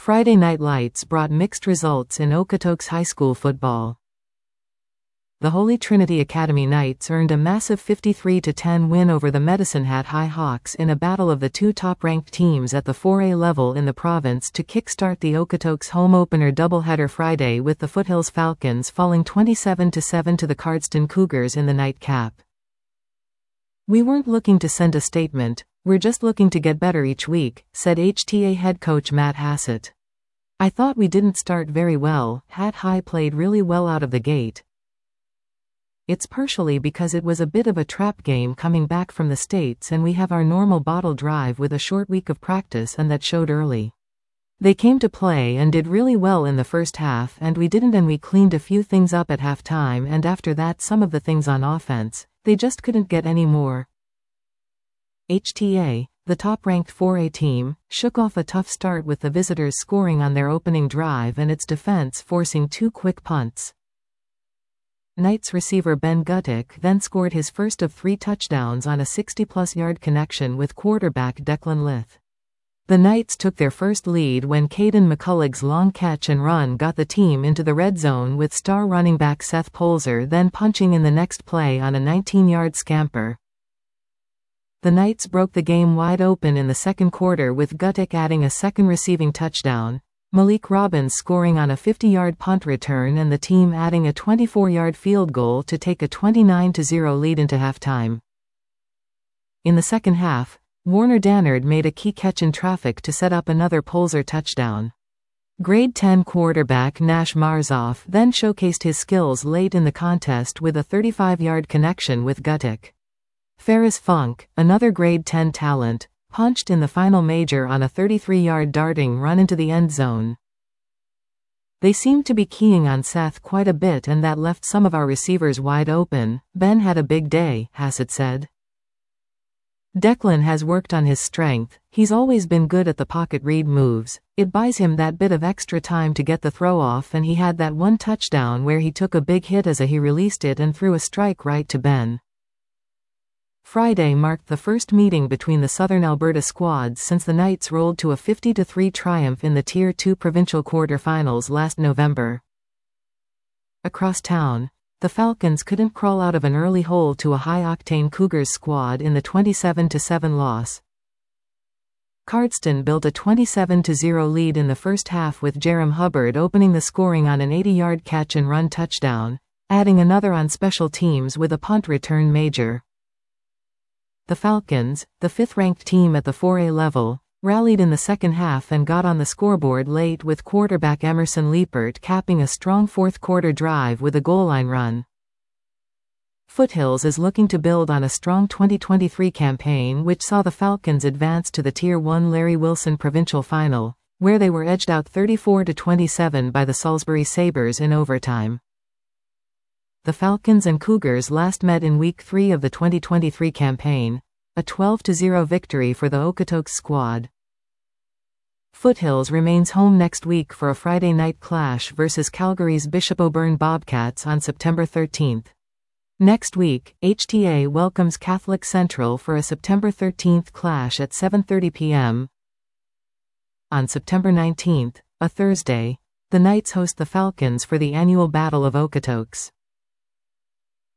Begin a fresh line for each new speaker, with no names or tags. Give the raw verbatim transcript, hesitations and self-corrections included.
Friday night lights brought mixed results in Okotoks High School football. The Holy Trinity Academy Knights earned a massive fifty-three to ten win over the Medicine Hat High Hawks in a battle of the two top-ranked teams at the four A level in the province to kickstart the Okotoks home opener doubleheader Friday, with the Foothills Falcons falling twenty-seven to seven to the Cardston Cougars in the nightcap. "We weren't looking to send a statement, we're just looking to get better each week," said H T A head coach Matt Hassett. "I thought we didn't start very well. Hat High played really well out of the gate. It's partially because it was a bit of a trap game coming back from the States, and we have our normal bottle drive with a short week of practice, and that showed early. They came to play and did really well in the first half, and we didn't, and we cleaned a few things up at halftime, and after that some of the things on offense, they just couldn't get any more." H T A, the top-ranked four A team, shook off a tough start with the visitors scoring on their opening drive and its defense forcing two quick punts. Knights receiver Ben Guttick then scored his first of three touchdowns on a sixty-plus yard connection with quarterback Declan Lith. The Knights took their first lead when Caden McCulloch's long catch and run got the team into the red zone, with star running back Seth Polzer then punching in the next play on a nineteen yard scamper. The Knights broke the game wide open in the second quarter, with Guttick adding a second receiving touchdown, Malik Robbins scoring on a fifty yard punt return, and the team adding a twenty-four yard field goal to take a twenty-nine to zero lead into halftime. In the second half, Warner Dannard made a key catch in traffic to set up another Polzer touchdown. Grade ten quarterback Nash Marzoff then showcased his skills late in the contest with a thirty-five yard connection with Guttick. Ferris Funk, another grade ten talent, punched in the final major on a thirty-three yard darting run into the end zone. "They seemed to be keying on Seth quite a bit, and that left some of our receivers wide open. Ben had a big day," Hassett said. "Declan has worked on his strength. He's always been good at the pocket read moves. It buys him that bit of extra time to get the throw off, and he had that one touchdown where he took a big hit as a he released it and threw a strike right to Ben." Friday marked the first meeting between the Southern Alberta squads since the Knights rolled to a fifty to three triumph in the Tier two provincial quarter-finals last November. Across town, the Falcons couldn't crawl out of an early hole to a high-octane Cougars squad in the twenty-seven to seven loss. Cardston built a twenty-seven to zero lead in the first half, with Jerem Hubbard opening the scoring on an eighty yard catch and run touchdown, adding another on special teams with a punt return major. The Falcons, the fifth-ranked team at the four A level, rallied in the second half and got on the scoreboard late, with quarterback Emerson Liepert capping a strong fourth-quarter drive with a goal-line run. Foothills is looking to build on a strong twenty twenty-three campaign, which saw the Falcons advance to the Tier one Larry Wilson Provincial Final, where they were edged out thirty-four to twenty-seven by the Salisbury Sabres in overtime. The Falcons and Cougars last met in Week three of the twenty twenty-three campaign, a twelve to zero victory for the Okotoks squad. Foothills remains home next week for a Friday night clash versus Calgary's Bishop O'Byrne Bobcats on September thirteenth. Next week, H T A welcomes Catholic Central for a September thirteenth clash at seven thirty p m On September nineteenth, a Thursday, the Knights host the Falcons for the annual Battle of Okotoks.